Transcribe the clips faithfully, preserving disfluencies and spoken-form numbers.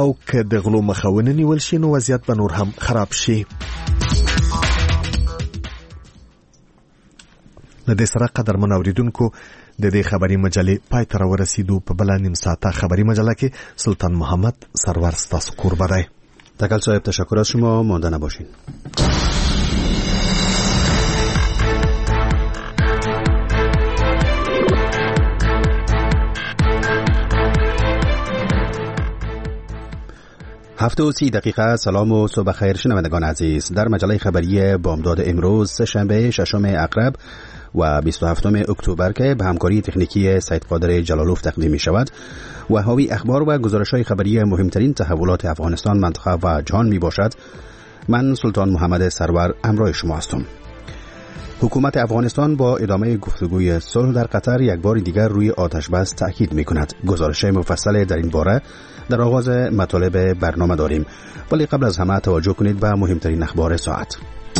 او که د غلو مخاونه نیول شي نو وضعیت به نور هم خراب شي. د دې سره قدرمن اوریدونکو د دې خبري مجلې پای ته ورسېدو. په بل نیم ساعته خبري مجله کې سلطان محمد سرور ستاسو قربا دی. تکل صاحب تشکر از شما، مانده نباشین. هفت و سی دقیقه. سلام و صبح خیر شنوندگان عزیز. در مجله خبری بامداد امروز سه‌شنبه ششم اقرب و بیست و هفتم اکتبر که به همکاری تکنیکی سید قادر جلالوف تقدیم می شود و حاوی اخبار و گزارش‌های خبری مهمترین تحولات افغانستان، منطقه و جهان می باشد. من سلطان محمد سرور همراه شما هستم. حکومت افغانستان با ادامه گفتگوی صلح در قطر یک بار دیگر روی آتش بس تأکید می کند. گزارش مفصل در این باره در آغاز مطالب برنامه داریم، ولی قبل از همه توجه کنید به مهمترین اخبار ساعت.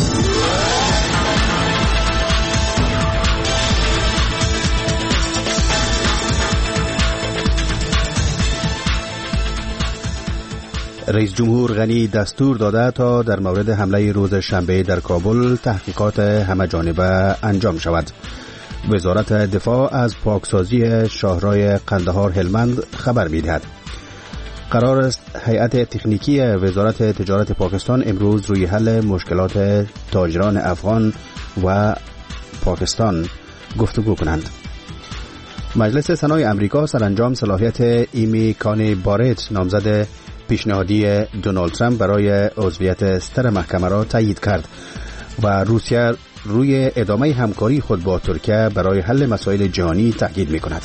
رئیس جمهور غنی دستور داده تا در مورد حمله روز شنبه در کابل تحقیقات همه جانبه انجام شود. وزارت دفاع از پاکسازی شاهراه قندهار هلمند خبر می‌دهد. قرار است هیئت تکنیکی وزارت تجارت پاکستان امروز روی حل مشکلات تاجران افغان و پاکستان گفتگو کنند. مجلس سنای امریکا سرانجام صلاحیت ایمی کانی بارت نامزد پیشنهادی دونالد ترامپ برای عضویت ستر محکمه را تایید کرد و روسیه روی ادامه همکاری خود با ترکیه برای حل مسائل جهانی تاکید می‌کند.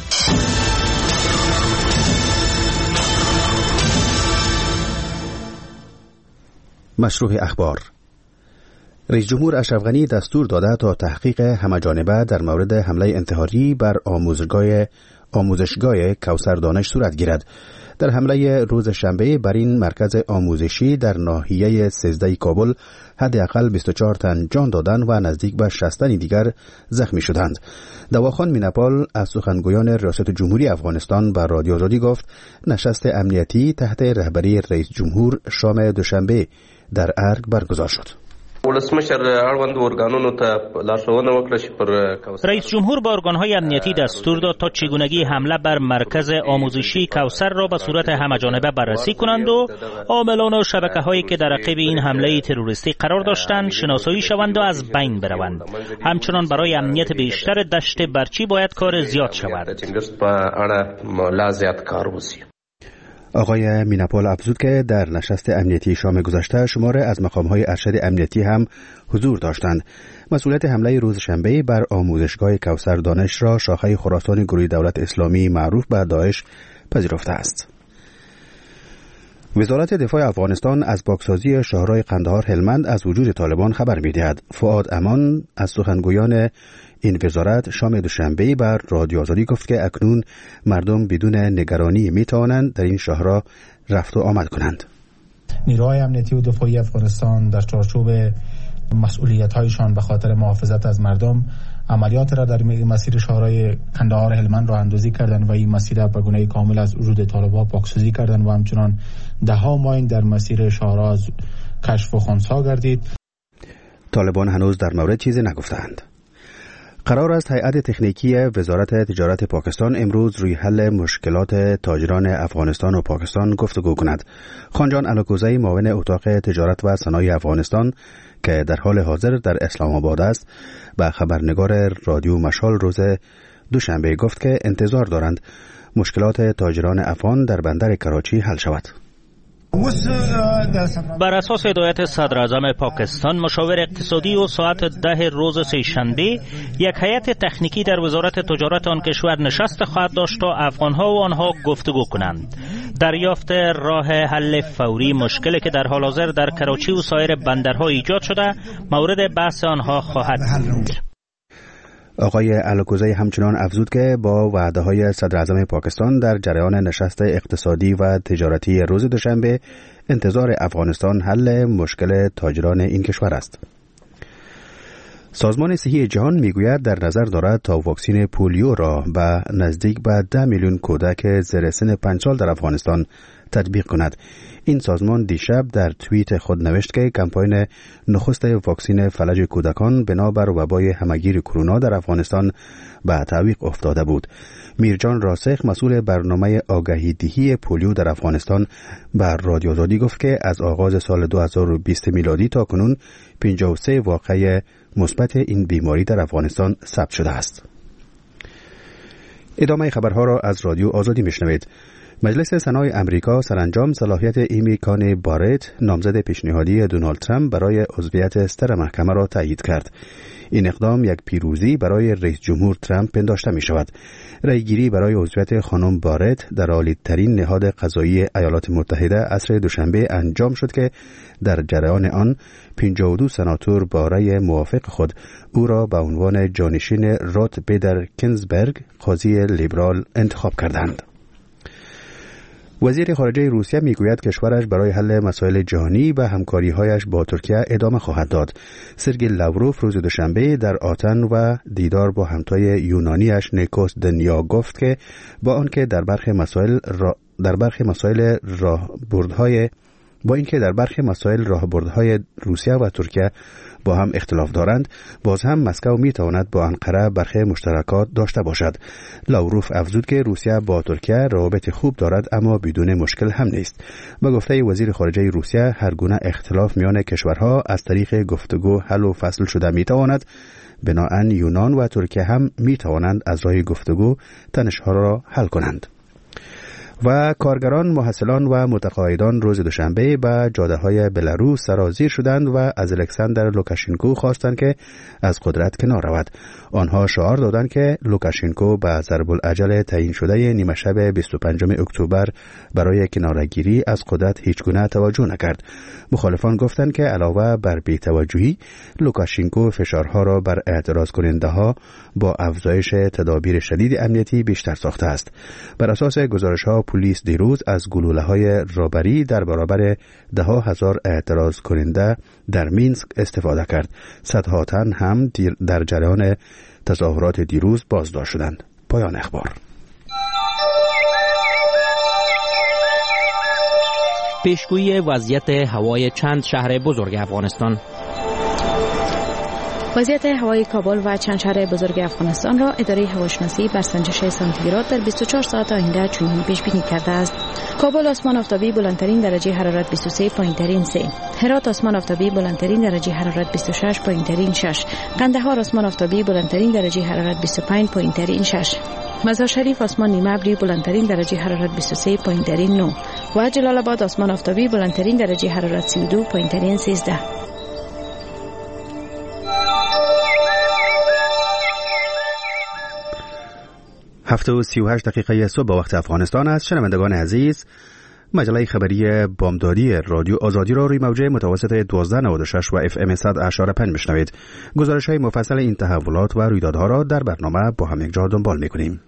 مشروع اخبار. رئیس جمهور اشرف غنی دستور داده تا تحقیق همه‌جانبه در مورد حمله انتحاری بر آموزشگاه آموزشگاه کوثر دانش صورت گیرد. در حمله روز شنبه بر این مرکز آموزشی در ناحیه سیزده کابل حداقل بیست و چهار تن جان دادند و نزدیک به شصت تن دیگر زخمی شدند. دواخان میناپال از سخنگویان ریاست جمهوری افغانستان به رادیو آزادی گفت نشست امنیتی تحت رهبری رئیس جمهور شام دوشنبه در ارگ برگزار شد. رئیس جمهور با ارگان‌های امنیتی دستور داد تا چگونگی حمله بر مرکز آموزشی کوثر را به صورت همه‌جانبه بررسی کنند و عاملان و شبکه‌هایی که در عقب این حمله تروریستی قرار داشتند شناسایی شوند و از بین بروند. همچنان برای امنیت بیشتر دشت برچی باید کار زیاد شود. آقای میناپال افزود که در نشست امنیتی شام گذشته شماره از مقام‌های ارشد امنیتی هم حضور داشتند. مسئولیت حمله روز شنبه بر آموزشگاه کوثر دانش را شاخه خراسان گروه دولت اسلامی معروف به داعش پذیرفته است. وزارت دفاع افغانستان از پاکسازی شاهراه قندهار هلمند از وجود طالبان خبر می‌دهد. فؤاد امان از سخنگویان این وزارت شام دوشنبه بر رادیو آزادی گفت که اکنون مردم بدون نگرانی می‌توانند در این شاهراه رفت و آمد کنند. نیروهای امنیتی و دفاعی افغانستان در چارچوب مسئولیت‌هایشان به خاطر محافظت از مردم عملیات را در مسیر شاهراه قندهار هلمند راه اندازی کردند و این مسیر را به گونه کامل از وجود طالبان پاکسازی کردند و همچنان ده ها ماین در مسیر شاهراه کشف و خنثی گردید. طالبان هنوز در مورد چیزی نگفتند. قرار است هیئت تکنیکی وزارت تجارت پاکستان امروز روی حل مشکلات تاجران افغانستان و پاکستان گفتگو کند. خانجان علاکوزی معاون اتاق تجارت و صنایع افغانستان که در حال حاضر در اسلام آباد است به خبرنگار رادیو مشال روز دوشنبه گفت که انتظار دارند مشکلات تاجران افغان در بندر کراچی حل شود. بر اساس هدایت صدر اعظم پاکستان مشاور اقتصادی و ساعت ده روز سه‌شنبه یک هیئت تکنیکی در وزارت تجارت آن کشور نشست خواهد داشت تا افغانها و آنها گفتگو کنند. دریافت راه حل فوری مشکلی که در حال حاضر در کراچی و سایر بندرها ایجاد شده مورد بحث آنها خواهد بود. آقای علاکوزی همچنان افزود که با وعده‌های صدر اعظم پاکستان در جریان نشست اقتصادی و تجارتی روز دوشنبه انتظار افغانستان حل مشکل تاجران این کشور است. سازمان صحی جهان میگوید در نظر دارد تا واکسن پولیو را به نزدیک به ده میلیون کودک زیر سن پنج سال در افغانستان تطبیق کند. این سازمان دیشب در توییت خود نوشت که کمپاین نخست واکسین فلج کودکان بنابر وبای همگیر کرونا در افغانستان به تعویق افتاده بود. میرجان راسخ مسئول برنامه آگهی دهی پولیو در افغانستان بر رادیو آزادی گفت که از آغاز سال دو هزار و بیست میلادی تا کنون پنجاه و سه واقعه مثبت این بیماری در افغانستان ثبت شده است. ادامه خبرها را از رادیو آزادی میشنوید. مجلس سنای امریکا سرانجام صلاحیت ایمی کانی بارت نامزد پیشنهادی دونالد ترامپ برای عضویت ستر محکمه را تایید کرد. این اقدام یک پیروزی برای رئیس جمهور ترامپ پنداشته می شود. رأیگیری برای عضویت خانم بارت در عالی‌ترین نهاد قضایی ایالات متحده عصر دوشنبه انجام شد که در جریان آن پنجاه و دو سناتور با رأی موافق خود او را به عنوان جانشین روت بیدر گینزبرگ قاضی لیبرال انتخاب کردند. وزیر خارجه روسیه میگوید کشورش برای حل مسائل جهانی و همکاری‌هایش با ترکیه ادامه خواهد داد. سرگئی لاوروف روز دوشنبه در آتن و دیدار با همتای یونانیش نیکوس دنیا گفت که با آنکه در برخی مسائل را در برخی مسائل راهبردهای با اینکه در برخی مسائل راهبردهای روسیه و ترکیه با هم اختلاف دارند، باز هم مسکو می تواند با انقره برخی مشترکات داشته باشد. لاوروف افزود که روسیه با ترکیه روابط خوب دارد اما بدون مشکل هم نیست. با گفته وزیر خارجه روسیه هر گونه اختلاف میان کشورها از طریق گفتگو حل و فصل شده می تواند. بنابراین یونان و ترکیه هم می توانند از راه گفتگو تنش‌ها را حل کنند. و کارگران، محصلان و متقاعدان روز دوشنبه به جاده‌های بلاروس سرازیر شدند و از الکساندر لوکاشنکو خواستند که از قدرت کنار رود. آنها شعار دادند که لوکاشنکو به ضرب الاجل تعیین شده نیمه شب بیست و پنجم اکتبر برای کناره‌گیری از قدرت هیچ گونه توجه نکرد. مخالفان گفتند که علاوه بر بی‌توجهی، لوکاشنکو فشارها را بر اعتراض کننده‌ها با افزایش تدابیر شدید امنیتی بیشتر ساخته است. بر اساس گزارش‌ها پلیس دیروز از گلوله‌های رابری در برابر ده ها هزار اعتراض کننده در مینسک استفاده کرد. صدها تن هم در جریان تظاهرات دیروز بازداشت شدند. پایان اخبار. پیشگویی وضعیت هوای چند شهر بزرگ افغانستان. وضعیت هوای کابل و چند شهر بزرگ افغانستان را اداره هواشناسی بر سنجش سانتیگراد در بیست و چهار ساعت آینده چنین پیش بینی کرده است: کابل آسمان آفتابی بلندترین درجه حرارت بیست و سه پایین‌ترین سه، هرات آسمان آفتابی بلندترین درجه حرارت بیست و شش پایین‌ترین شش، قندهار آسمان آفتابی بلندترین درجه حرارت بیست و پنج پایین‌ترین شش، مزار شریف آسمان نیمه ابری بلندترین درجه حرارت بیست و سه پایین‌ترین نه و جلال آباد آسمان آفتابی بلندترین درجه حرارت سی و دو پایین‌ترین سیزده. هفت و سی و هشت دقیقه صبح وقت افغانستان است. شنوندگان عزیز، مجله خبری بامدادی رادیو آزادی را روی موجه متوسط دوازده نود و شش و اف ام صد اشاره پنج میشنوید. گزارش های مفصل این تحولات و رویدادها را در برنامه با هم یکجا دنبال میکنیم.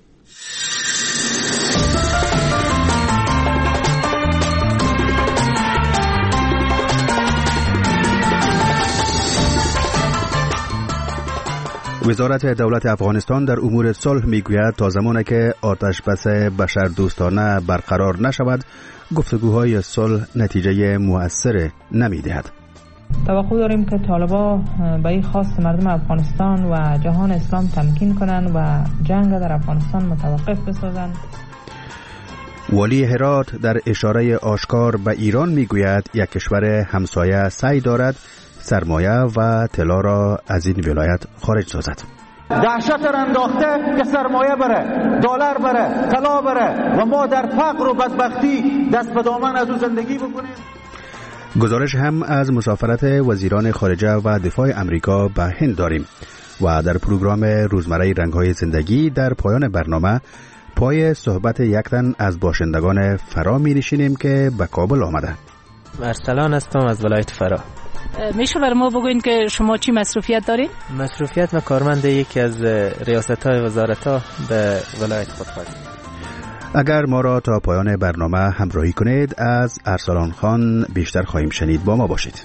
وزارت دولت افغانستان در امور صلح میگوید تا زمانی که آتش بس بشر دوستانه برقرار نشود، گفتگوهای صلح نتیجه مؤثر نمیدهد. توقع داریم که طالبان به این خواست مردم افغانستان و جهان اسلام تمکین کنند و جنگ در افغانستان متوقف بسازند. ولی هرات در اشاره آشکار به ایران میگوید یک کشور همسایه سعی دارد سرمایه و طلا را از این ولایت خارج سازد. دهشت را انداخته که سرمایه بره، دلار بره، طلا بره و ما در فقر و بدبختی دست به دامن از او زندگی بکنیم. گزارش هم از مسافرت وزیران خارجه و دفاع امریکا به هند داریم و در پروگرام روزمره رنگ‌های زندگی در پایان برنامه پای صحبت یک تن از باشندگان فرا می نشینیم که به کابل آمده. ارسلان هستم از ولایت فرا. میشه برای ما بگوین که شما چی مصروفیت دارین؟ مصروفیت و کارمند یکی از ریاست‌های وزارت‌ها به ولایت خود هستم. اگر ما را تا پایان برنامه همراهی کنید از ارسلان خان بیشتر خواهیم شنید. با ما باشید.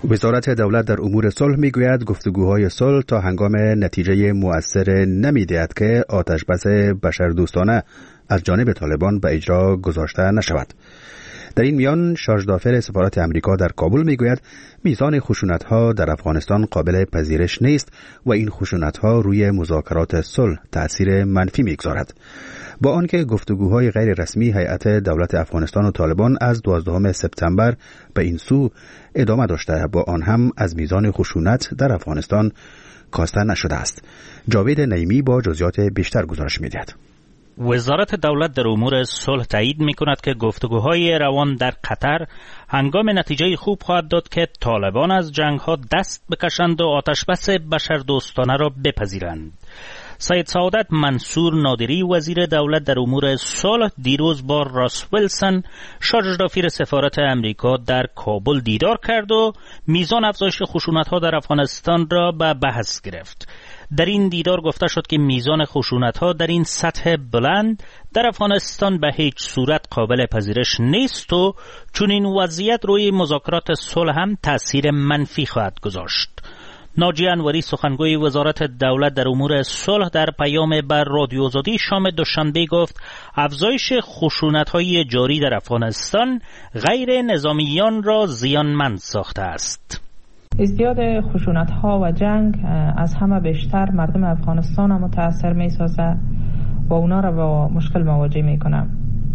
وزارت دولت در امور صلح میگوید گفتگوهای صلح تا هنگام نتیجه مؤثر نمیدهد که آتش بس بشردوستانه از جانب طالبان به اجرا گذاشته نشود. در این میان شارژ دافر سفارت امریکا در کابل میگوید میزان خشونت‌ها در افغانستان قابل پذیرش نیست و این خشونت‌ها روی مذاکرات صلح تأثیر منفی میگذارد. با آنکه گفتگوهای غیر رسمی هیئت دولت افغانستان و طالبان از دوازدهم سپتامبر به این سو ادامه داشته، با آن هم از میزان خشونت در افغانستان کاسته نشده است. جاوید نعیمی با جزئیات بیشتر گزارش می‌دهد. وزارت دولت در امور صلح تایید می‌کند که گفتگوهای روان در قطر هنگام نتیجه خوب خواهد داد که طالبان از جنگ‌ها دست بکشند و آتشبس بشردوستانه را بپذیرند. سید سعادت منصور نادری وزیر دولت در امور صلح دیروز با راس ویلسون شارژ دافر سفارت امریکا در کابل دیدار کرد و میزان افزایش خشونت‌ها در افغانستان را به بحث گرفت. در این دیدار گفته شد که میزان خشونت‌ها در این سطح بلند در افغانستان به هیچ صورت قابل پذیرش نیست و چون این وضعیت روی مذاکرات صلح هم تأثیر منفی خواهد گذاشت. ناجی انوری سخنگوی وزارت دولت در امور صلح در پیام بر رادیو آزادی شام دوشنبه گفت افزایش خشونت‌های جاری در افغانستان غیر نظامیان را زیانمند ساخته است. ازدیاد خشونت‌ها و جنگ از همه بیشتر مردم افغانستان را متاثر می‌سازد و اونا را با مشکل مواجه می‌کنه.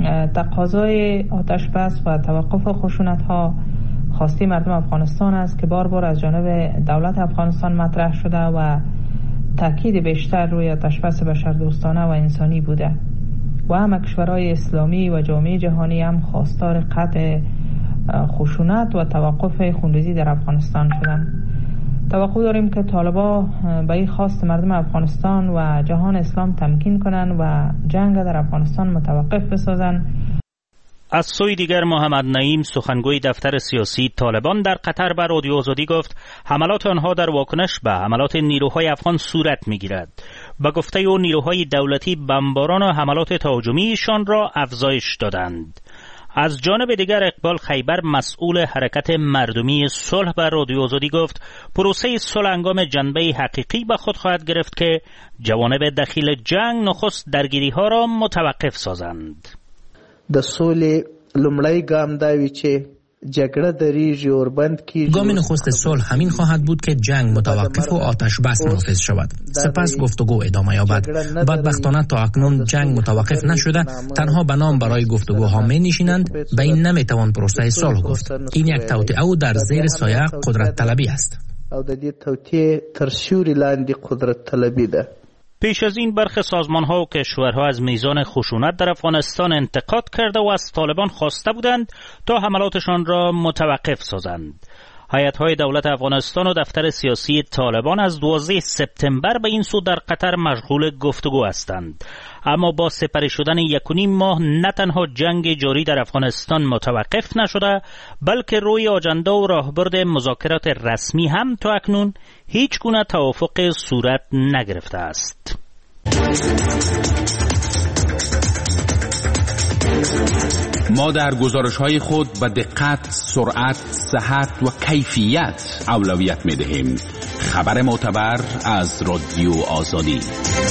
تقاضای آتش بس و توقف خشونت‌ها خواسته مردم افغانستان است که بار بار از جانب دولت افغانستان مطرح شده و تاکید بیشتر روی آتش بس بشردوستانه و انسانی بوده و هم کشورهای اسلامی و جامعه جهانی هم خواستار قطع خشونت و توقف خونریزی در افغانستان شدند. توقع داریم که طالبان به این خواست مردم افغانستان و جهان اسلام تمکین کنند و جنگ در افغانستان متوقف بسازند. از سوی دیگر محمد نعیم سخنگوی دفتر سیاسی طالبان در قطر به رادیو آزادی گفت حملات آنها در واکنش به حملات نیروهای افغان صورت می‌گیرد. به گفته او نیروهای دولتی بمباران و حملات تهاجمیشان را افزایش دادند. از جانب دیگر اقبال خیبر مسئول حرکت مردمی صلح به رادیو آزادی گفت پروسه صلح هنگام جنبه حقیقی به خود خواهد گرفت که جوانب داخل جنگ نخست درگیری‌ها را متوقف سازند. د سولې لومړی ګام دا وی چې جګړه دریږي اور بند کیږي. گام نخست صلح همین خواهد بود که جنگ متوقف و آتش بس نافذ شود. سپس گفتگو ادامه یابد. بدبختانه تا اکنون جنگ متوقف نشده، تنها به نام برای گفتگوها می نشینند. به این نمیتوان پروسه صلح گفت. این یک توطئه او در زیر سایه قدرت طلبی است. او د دې توطئه تر سیوري لاندې قدرت طلبی ده. پیش از این برخی سازمان‌ها و کشورها از میزان خشونت در افغانستان انتقاد کرده و از طالبان خواسته بودند تا حملاتشان را متوقف سازند. هیئت‌های دولت افغانستان و دفتر سیاسی طالبان از دوازدهم سپتامبر به این سو در قطر مشغول گفتگو هستند. اما با سپری شدن یک و نیم ماه نه تنها جنگ جاری در افغانستان متوقف نشده، بلکه روی آجنده و راهبرد مذاکرات رسمی هم تا اکنون هیچ گونه توافق صورت نگرفته است. ما در گزارش‌های خود به دقت، سرعت، صحت و کیفیت اولویت می‌دهیم. خبر معتبر از رادیو آزادی.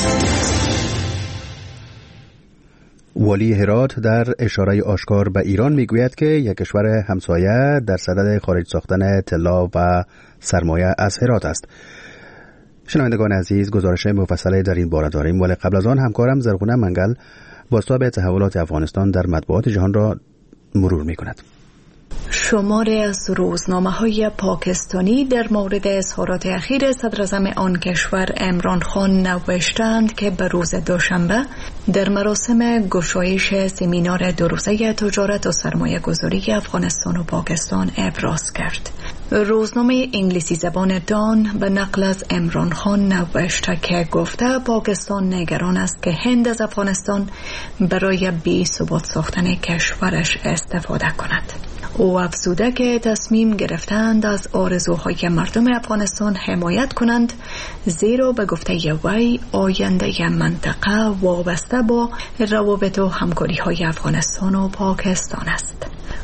والی هرات در اشاره آشکار به ایران میگوید که یک کشور همسایه در صدد خارج ساختن طلا و سرمایه از هرات است. شنوندگان عزیز، گزارش مفصلی در این باره داریم، ولی قبل از آن همکارم زرغونه منگل بازتاب تحولات افغانستان در مطبوعات جهان را مرور می‌کند. شماری از روزنامه‌های پاکستانی در مورد اظهارات اخیر صدراعظم آن کشور عمران خان نوشتند که به روز دوشنبه در مراسم گشایش سمینار دو روزه تجارت و سرمایه گذاری افغانستان و پاکستان ابراز کرد. روزنامه انگلیسی زبان دان به نقل از عمران خان نوشته که گفته پاکستان نگران است که هند از افغانستان برای بی ثبات ساختن کشورش استفاده کند. او افزوده که تصمیم گرفتند از آرزوهای مردم افغانستان حمایت کنند، زیرا به گفته وی آینده منطقه وابسته با روابط و همکاری های افغانستان و پاکستان است.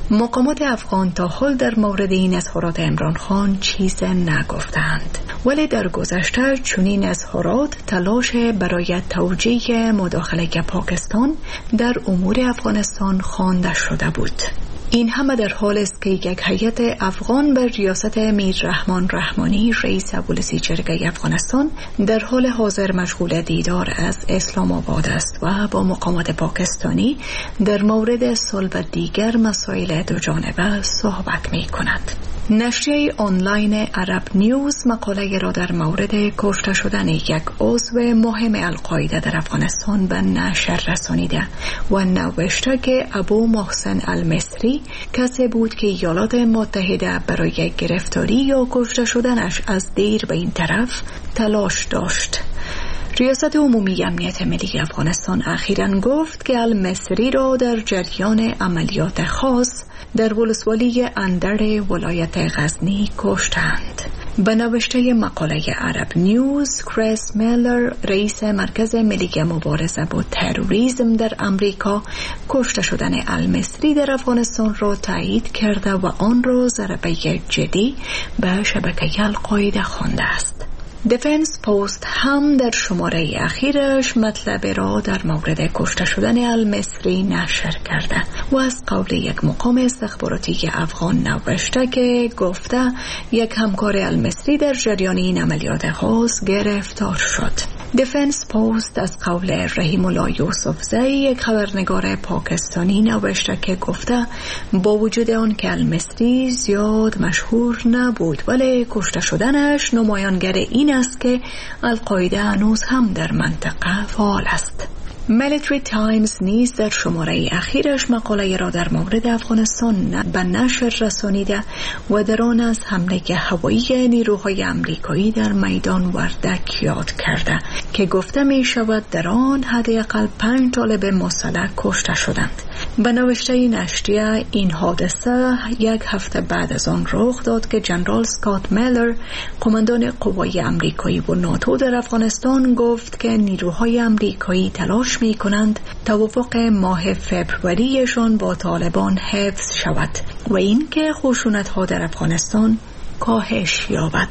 مقامات افغان تا حال در مورد این اظهارات عمران خان چیز نگفتند، ولی در گذشته چنین اظهارات تلاش برای توجیه مداخله پاکستان در امور افغانستان خوانده شده بود. این همه در حال است که یک هیئت افغان بر ریاست میر رحمان رحمانی رئیس پلیسی جرگه افغانستان در حال حاضر مشغول دیدار از اسلام آباد است و با مقامات پاکستانی در مورد صلح و دیگر مسائل دو جانبه صحبت می کند. نشریه آنلاین عرب نیوز مقاله را در مورد کشته شدن یک عضو مهم القاعده در افغانستان به نشر رسانیده و نوشته که ابو محسن المصری کسی بود که ایالات متحده برای گرفتاری یا کشته شدنش از دیر به این طرف تلاش داشت. ریاست عمومی امنیت ملی افغانستان اخیراً گفت که المصری را در جریان عملیات خاص در ولسوالی اندر ولایت غزنی کشتند. به نوشته مقاله عرب نیوز، کریس میلر رئیس مرکز ملی مبارزه با تروریسم در امریکا کشته شدن المصری در افغانستان را تایید کرده و آن را ضربه جدی به شبکه القاعده خوانده است. دیفنس پوست هم در شماره اخیرش مطلب را در مورد کشته شدن المصری نشر کرده و از قول یک مقام استخباراتی افغان نوشته که گفته یک همکار المصری در جریان این عملیات خاص گرفتار شد. دیفنس پوست از قول رحیم الله یوسفزی یک خبرنگار پاکستانی نوشته که گفته با وجود آن که المصری زیاد مشهور نبود ولی کشته شدنش نمایانگر این است که القاعده هنوز هم در منطقه فعال است. میلیتری تایمز نیز در شماره اخیرش مقاله را در مورد افغانستان به نشر رسانیده و در آن از حمله هوایی نیروهای امریکایی در میدان وردک یاد کرده که گفته می شود در آن حداقل پنج طالب مسلح کشته شدند. به نوشته نشریه این حادثه یک هفته بعد از آن رخ داد که جنرال سکات میلر قماندان قوای امریکایی و ناتو در افغانستان گفت که نیروهای امریکایی تلاش می کنند توافق ماه فبروریشان با طالبان حفظ شود و این که خشونت ها در افغانستان کاهش یابد.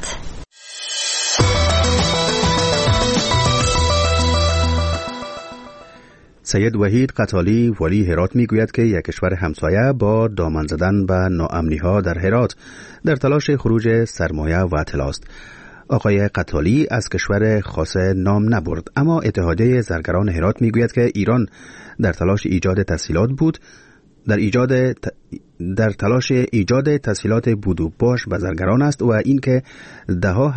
سید وحید قتالی والی هرات میگوید که یک کشور همسایه با دامن زدن به ناامنی ها در هرات در تلاش خروج سرمایه و اطلاع است. آقای قتالی از کشور خاص نام نبرد، اما اتحادیه زرگران هرات میگوید که ایران در تلاش ایجاد تسهیلات بود در ایجاد ت... در تلاش ایجاد تسهیلات بود و باش به زرگران است و اینکه دهها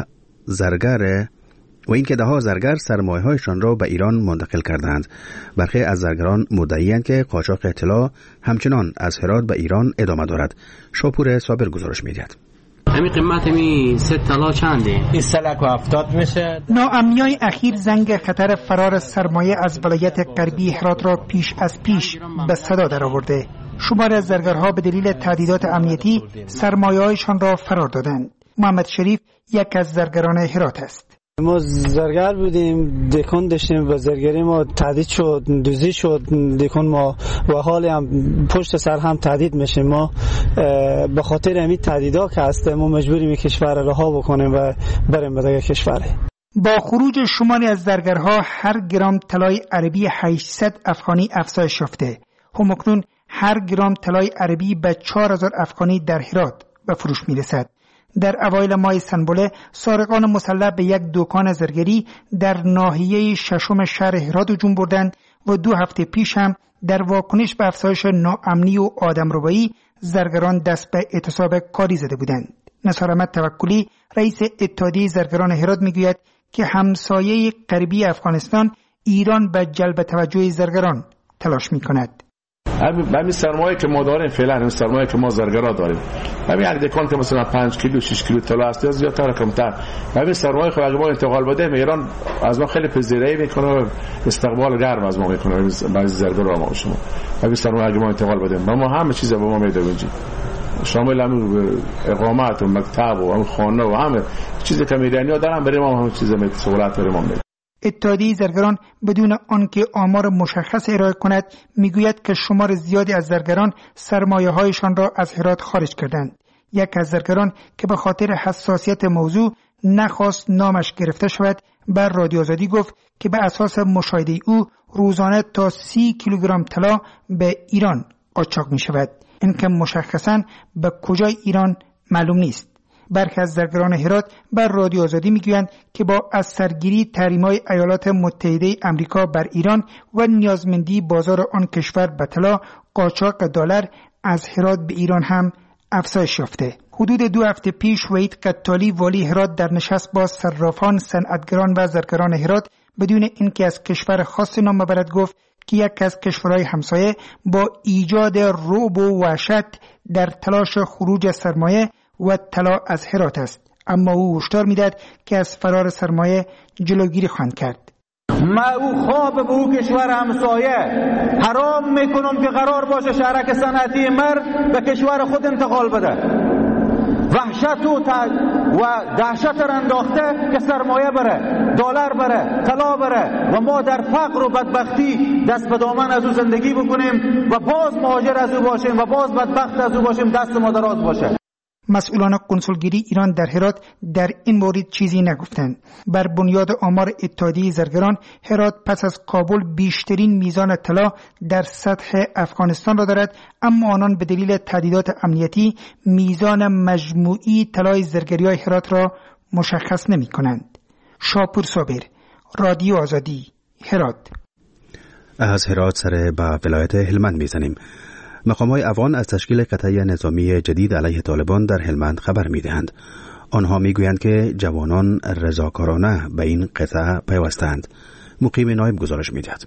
زرگر و اینکه دهها زرگر سرمایه‌هایشان را به ایران منتقل کردند. برخی از زرگران مدعی‌اند که قاچاق اطلاع همچنان از هرات به ایران ادامه دارد. شاپور صابر گزارش می‌دهد. همین قیمت می سه طلا چنده؟ این سلک و هفتاد میشه. ناامنی‌های اخیر زنگ خطر فرار سرمایه از ولایت غربی هرات را پیش از پیش به صدا درآورده. شماری از زرگرها به دلیل تهدیدات امنیتی سرمایه‌هایشان را فرار دادند. محمد شریف یک از زرگران هرات است. ما زرگر بودیم، دکان داشتیم و زرگری ما تهدید شد، دوزی شد دکان ما و حالی هم پشت سر هم تهدید میشیم. ما به خاطر همین تهدیدا که هست ما مجبوریم کشور رها بکنیم و بریم به دیگه کشور. با خروج شماری از زرگرها هر گرم طلای عربی هشتصد افغانی افزایش یافته. همکنون هر گرم طلای عربی به چهار هزار افغانی در هرات به فروش میرسد. در اوایل ماه سنبله سارقان مسلح به یک دکان زرگری در ناحیه ششم شهر هرات هجوم بردند و دو هفته پیش هم در واکنش به افزایش ناامنی و آدمربایی زرگران دست به اعتصاب کاری زده بودند. نثار احمد توکلی رئیس اتحادیه زرگران هرات میگوید که همسایه غربی افغانستان ایران به جلب توجه زرگران تلاش میکند. همین سرمایه که ما داریم فعلا، همین سرمایه که ما زرگرا داریم، همین یک دکان که مثلا پنج کیلو شش کیلو طلا است یا زیادتر کمتر، همین سرمایه خود اگه ما انتقال بدیم ایران از ما خیلی پذیرایی میکنه و استقبال گرم از ما میکنه. بعضی زرگرا ما شما همین سرمایه اگه ما انتقال بدیم ما همه چیز به ما میده اینجا، شامل همین اقامت و مکتب و همین خانه و همه چیزی که ایرانی‌ها دارن برای ما همه چیز میده، سہولت برای ما میده. اتحادیه زرگران بدون آنکه آمار مشخص ارائه کند میگوید که شمار زیادی از زرگران سرمایه‌هایشان را از هرات خارج کردند. یک از زرگران که به خاطر حساسیت موضوع نخواست نامش گرفته شود بر رادیو آزادی گفت که به اساس مشاهده او روزانه تا سی کیلوگرم طلا به ایران قاچاق می شود. این که مشخصاً به کجای ایران معلوم نیست. برخی از زرگران هرات بر رادیو آزادی میگویند که با از سرگیری تحریم‌های ایالات متحده آمریکا بر ایران و نیازمندی بازار آن کشور به طلا، قاچاق دلار از هرات به ایران هم افزایش یافته. حدود دو هفته پیش وحید قتالی والی هرات در نشست با صرافان، صنعتگران و زرگران هرات بدون اینکه از کشور خاص نام ببرد گفت که یک از کشورهای همسایه با ایجاد رعب و وحشت در تلاش خروج سرمایه و طلا از هرات است، اما او هشدار میداد که از فرار سرمایه جلوگیری خواهند کرد. ما او خواب به او کشور همسایه حرام میکنم که قرار باشه شهرک صنعتی مرد به کشور خود انتقال بده. وحشت و, و دهشت را انداخته که سرمایه بره، دلار بره، طلا بره و ما در فقر و بدبختی دست به دامن از او زندگی بکنیم و باز مهاجر از او باشیم و باز بدبخت از او باشیم، دست ما دراز باشه. مسئولان کنسولگری ایران در هرات در این مورد چیزی نگفتند. بر بنیاد آمار اتحادیه زرگران، هرات پس از کابل بیشترین میزان طلا در سطح افغانستان را دارد، اما آنان به دلیل تهدیدات امنیتی میزان مجموعی طلای زرگری‌های هرات را مشخص نمی کنند. شاپور صابر، رادیو آزادی، هرات. از هرات سر به ولایت هلمند میزنیم. مقام‌های افغان از تشکیل قطعه نظامی جدید علیه طالبان در هلمند خبر می‌دهند. آنها می‌گویند که جوانان رضاکارانه به این قطعه پیوستند. مقیم نایب گزارش می‌دهد.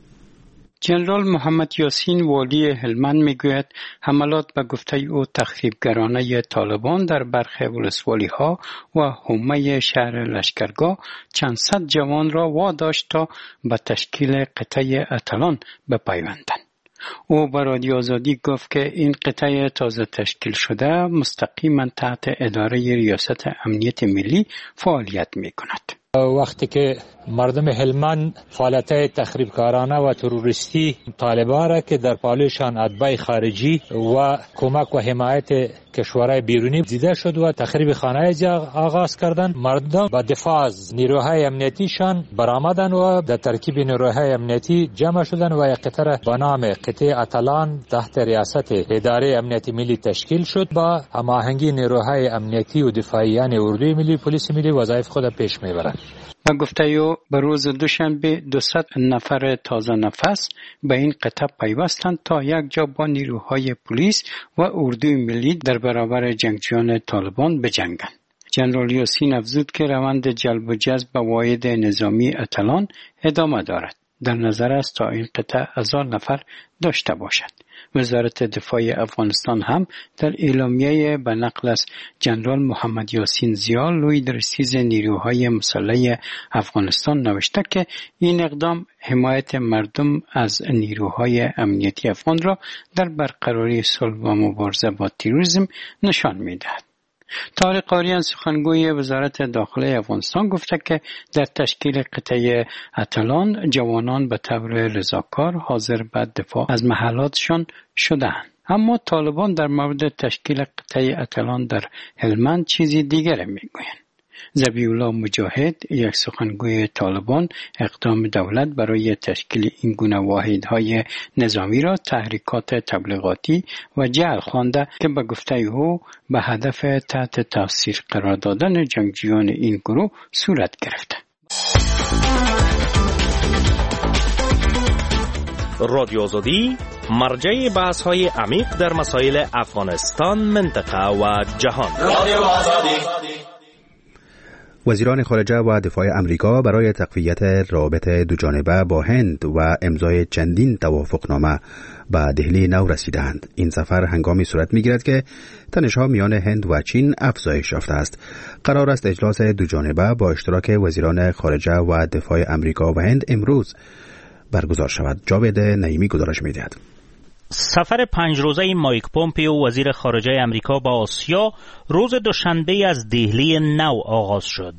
جنرال محمد یاسین والی هلمند میگوید حملات به گفته او تخریبگرانه طالبان در برخی ولسوالی‌ها و حومه شهر لشکرگاه چند صد جوان را واداشت تا به تشکیل قطعه اتلان بپیوندند. او به رادیو آزادی گفت که این قطعه تازه تشکیل شده مستقیما تحت اداره ریاست امنیت ملی فعالیت می کند. وقتی که مردم هلمند فعالیت تخریبکارانه و تروریستی طالبان را که در پالوشان اتباع خارجی و کمک و حمایت کشورهای بیرونی دیده شد و تخریب خانه آغاز کردند، مردم با دفاع از نیروهای امنیتیشان برآمدند و در ترکیب نیروهای امنیتی جمع شدند و یک قطعه به نام قطعه اتلان تحت ریاست اداره امنیت ملی تشکیل شد. با هماهنگی نیروهای امنیتی و دفاعیان اردوی ملی، پلیس ملی وظایف خود پیش میبرند. و گفته او به روز دوشنبه دویست نفر تازه نفس به این قطعه پیوستند تا یک جا با نیروهای پلیس و اردوی ملی در برابر جنگجویان طالبان بجنگند. جنرال یاسین افزود که روند جلب و جذب واحد نظامی اتلان ادامه دارد. در نظر است تا این قطعه هزار نفر داشته باشد. وزارت دفاع افغانستان هم در اعلامیه به نقل از جنرال محمد یاسین زیا لوی درستیز نیروهای مسلح افغانستان نوشته که این اقدام حمایت مردم از نیروهای امنیتی افغان را در برقراری صلح و مبارزه با تروریسم نشان می‌دهد. طارق آریان سخنگوی وزارت داخله افغانستان گفته که در تشکیل قطعه اتلان جوانان به طور رضاکار حاضر به دفاع از محلاتشان شدند. اما طالبان در مورد تشکیل قطعه اتلان در هلمند چیزی دیگر میگویند. ذبیح‌الله مجاهد، یک سخنگوی طالبان، اقدام دولت برای تشکیل این گونه واحدهای نظامی را تحریکات تبلیغاتی و جعل خوانده که به گفته او به هدف تحت تاثیر قرار دادن جنگجویان این گروه صورت گرفته. رادیو آزادی مرجع بحث‌های عمیق در مسائل افغانستان، منطقه و جهان. رادیو آزادی. وزیران خارجه و دفاع امریکا برای تقویت رابط دوجانبه با هند و امضای چندین توافقنامه به دهلی نو رسیدند. این سفر هنگامی صورت می‌گیرد که تنش‌ها میان هند و چین افزایش یافته است. قرار است اجلاس دوجانبه با اشتراک وزیران خارجه و دفاع امریکا و هند امروز برگزار شود. جاوید نعیمی گزارش می‌دهد. سفر پنج روزه مایک پومپیو وزیر خارجه امریکا با آسیا روز دوشنبه از دهلی نو آغاز شد.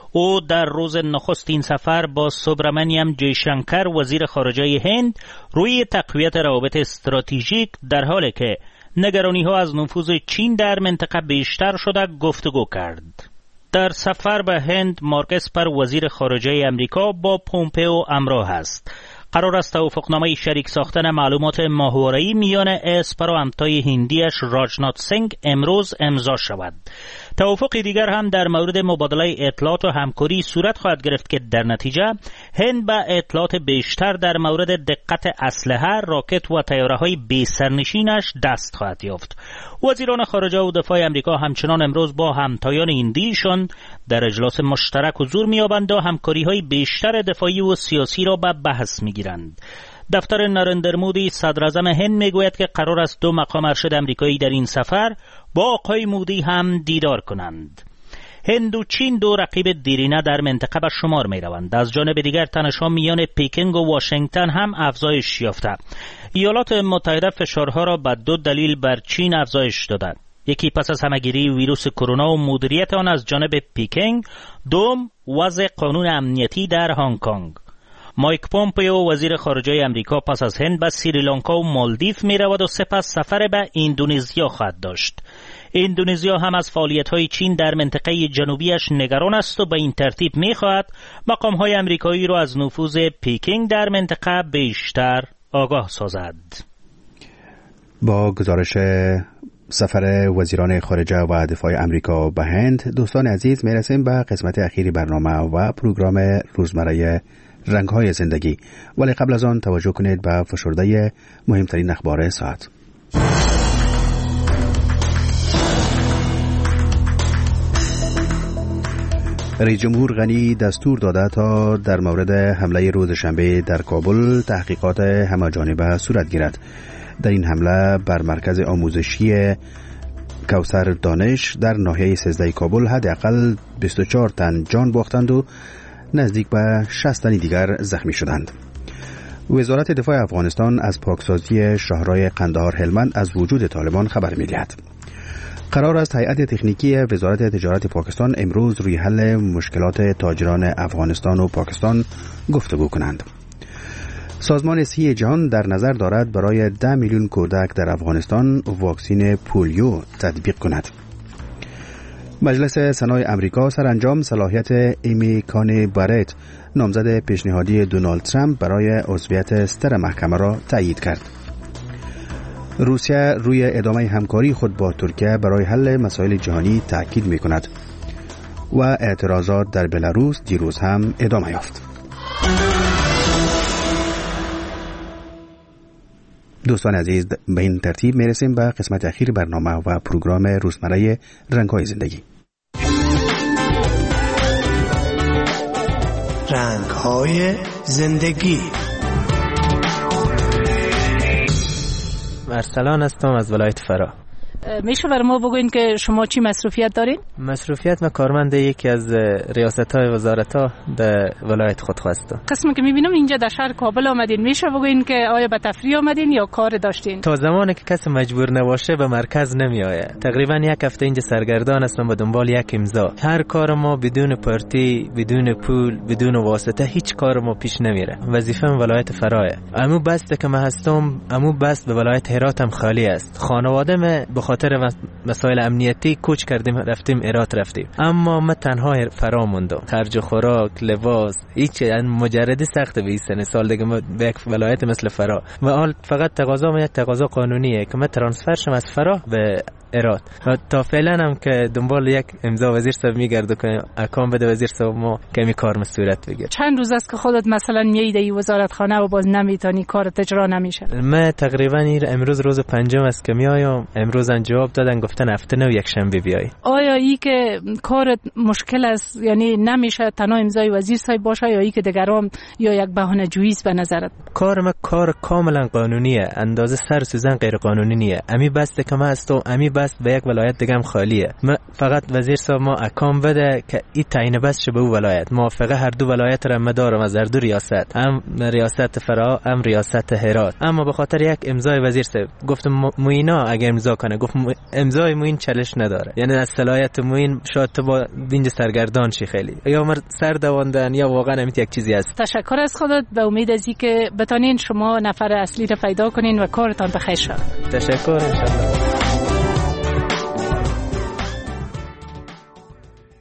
او در روز نخست این سفر با سوبرامنیم جیشنکر وزیر خارجه هند روی تقویت روابط استراتژیک در حالی که نگرانی ها از نفوذ چین در منطقه بیشتر شده گفتگو کرد. در سفر به هند مارک اسپر وزیر خارجه امریکا با پومپئو همراه است. قرار است توافقنامه شریک ساختن معلومات ماهواره‌ای میان اسپر و همتای هندیش راجنات سینگ امروز امضا شود. توافق دیگر هم در مورد مبادله اطلاعات و همکاری صورت خواهد گرفت که در نتیجه هند به اطلاعات بیشتر در مورد دقت اسلحه، راکت و طیاره‌های بی سرنشینش دست خواهد یافت. وزیران خارجه و دفاع امریکا همچنان امروز با همتایان هندیشان در اجلاس مشترک حضور می‌یابند و همکاری‌های بیشتر دفاعی و سیاسی را به بحث می‌گیرند. دفتر نارندر مودی صدر اعظم هند میگوید که قرار است دو مقام ارشد امریکایی در این سفر با آقای مودی هم دیدار کنند. هند و چین دو رقیب دیرینه در منطقه به شمار می روند. از جانب دیگر تنش‌ها میان پیکنگ و واشنگتن هم افزایش یافته. ایالات متحده فشارها را به دو دلیل بر چین افزایش دادند. یکی پس از همه‌گیری ویروس کرونا و مدیریت آن از جانب پیکنگ، دوم وضع قانون امنیتی در هنگ کنگ. مایک پومپئو وزیر خارجه امریکا پس از هند به سریلانکا و مالدیو می رود و سپس سفر به اندونزیا خواهد داشت. اندونزیا هم از فعالیت‌های چین در منطقه جنوبیش نگران است و به این ترتیب می خواهد مقام‌های امریکایی را از نفوذ پیکنگ در منطقه بیشتر آگاه سازد. با گزارش سفر وزیران خارجه و دفاع امریکا به هند، دوستان عزیز میرسیم به قسمت اخیری برنامه و پروگرام روزمره رنگ‌های زندگی، ولی قبل از آن توجه کنید به فشرده مهمترین اخبار ساعت. رئیس جمهور غنی دستور داده تا در مورد حمله روز شنبه در کابل تحقیقات همه‌جانبه صورت گیرد. در این حمله بر مرکز آموزشی کوثر دانش در ناحیه سیزده کابل حداقل بیست و چهار تن جان باختند و نزدیک به شصت تن دیگر زخمی شدند. وزارت دفاع افغانستان از پاکسازی شهرهای قندهار هلمند از وجود طالبان خبر می‌دهد. قرار است هیئت تکنیکی وزارت تجارت پاکستان امروز روی حل مشکلات تاجران افغانستان و پاکستان گفتگو کنند. سازمان صحی جهان در نظر دارد برای ده میلیون کودک در افغانستان واکسین پولیو تطبیق کند. مجلس سنای امریکا سرانجام صلاحیت ایمی کانی بارت نامزد پیشنهادی دونالد ترامپ برای عضویت ستر محکمه را تایید کرد. روسیه روی ادامه همکاری خود با ترکیه برای حل مسائل جهانی تاکید می کند و اعتراضات در بلاروس دیروز هم ادامه یافت. دوستان عزیز، به این ترتیب می رسیم به قسمت اخیر برنامه و پروگرام روزمره رنگ‌های زندگی. رنگ‌های زندگی. ارسلان هستم از ولایت فرا. میشه بر ما بگوین که شما چی مصروفیت دارین؟ مصروفیت ما کارمند یکی از ریاست‌های وزارت‌ها در ولایت خود هستم. قسمی که می‌بینم اینجا در شهر کابل آمدین، میشه بگوین که آیا به تفریح آمدین یا کار داشتین؟ تا زمانی که کسی مجبور نباشه به مرکز نمیآید. تقریبا یک هفته اینجا سرگردان هستم به دنبال یک امضا. هر کار ما بدون پارتی، بدون پول، بدون واسطه هیچ کار ما پیش نمیره. وظیفه ولایت فراه. امو بسته که ما هستم، امو بست به ولایت هرات هم خالی است. خانواده ما به خاطر مسائل امنیتی کوچ کردیم رفتیم هرات رفتیم، اما ما تنها فرا موندم. خرج خوراک، لباس، هیچ مجردی سخته به این سن سال دیگه ما به یک ولایت مثل فرا و حال فقط تقاضا ما یک تقاضا قانونیه که ما ترانسفر شم از فرا به هرات. تا فعلا هم که دنبال یک امضا وزیر صاحب میگرده که اکام بده وزیر صاحب ما که می کار صورت بگیره. چند روز است که خودت مثلا مییدی وزارت خانه و باز نمیتونی کارت اجرا نمیشه؟ من تقریبا امروز روز پنجم است که میایم. امروز ان جواب دادن گفتن هفته نو یک شنبه بیای. آیا ای که کارت مشکل است یعنی نمیشه تنها امضای وزیر صاحب باشه یا ای که دیگرام یا یک بهانه جویی است به نظرت؟ کار ما کار کاملا قانونیه، اندازه سر سوزن غیر قانونی نیه. امی بسته که ما هستم، امی بس به یک ولایت دیگه هم خالیه. ما فقط وزیر صاحب ما اکام بده که این تعیین بس شه به اون ولایت. موافقه هر دو ولایت را ما دارم از هر دو ریاست، هم ریاست فرا هم ریاست هرات. اما به خاطر یک امضای وزیر صاحب گفتم موینا اگه امضا کنه، گفت امضای موین چالش نداره، یعنی از صلاحیت موین شاید تو با بینج سرگردان شی خیلی یا مر سر دواندن یا واقعا امیت یک چیزی است. تشکر از خودت، به امید از اینکه بتانین شما نفر اصلی را پیدا کنین و کارتان بخیر شود. تشکر ان شاء الله.